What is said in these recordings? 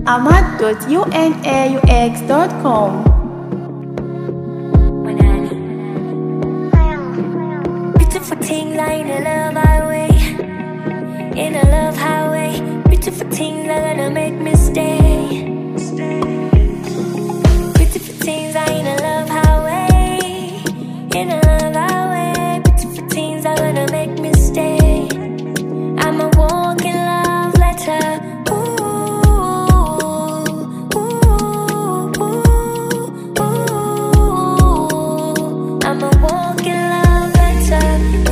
ahmad.unaux.com. Beautiful things are in a love highway, in a love highway. Beautiful things are gonna make me stay. Beautiful things are in a love highway, in a love highway. Beautiful things are gonna make me stay. I'm a walking love letter. I'm a walking love letter.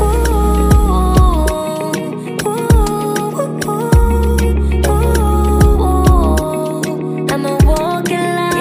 I'm a walking love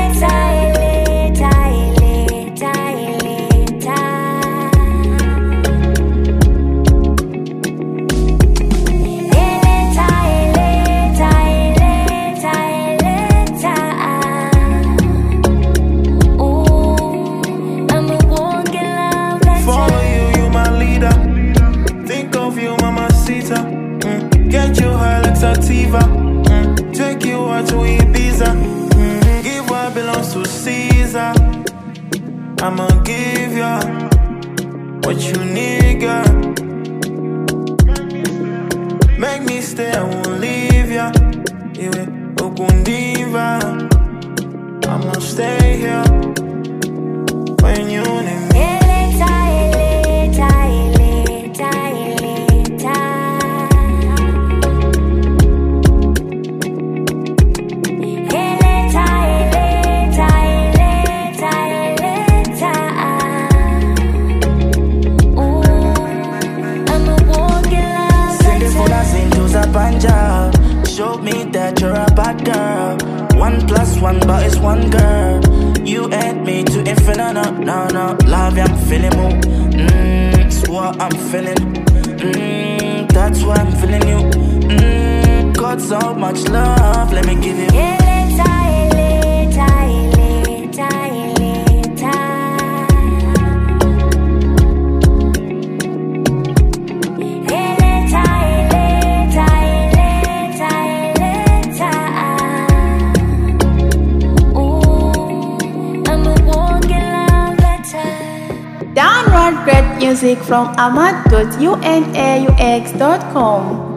get you high like sativa, take you out to Ibiza, give what belongs to Caesar. I'ma give ya what you need, girl. Make me stay, I won't leave ya. Iwe okundiva, I'ma stay here when you need me. Show me that you're a bad girl. 1+1, but it's one girl. You add me to infinite, no, love, I'm feeling more. It's what I'm feeling. That's why I'm feeling you. Got so much love, let me give you. Download great music from ahmad.unaux.com.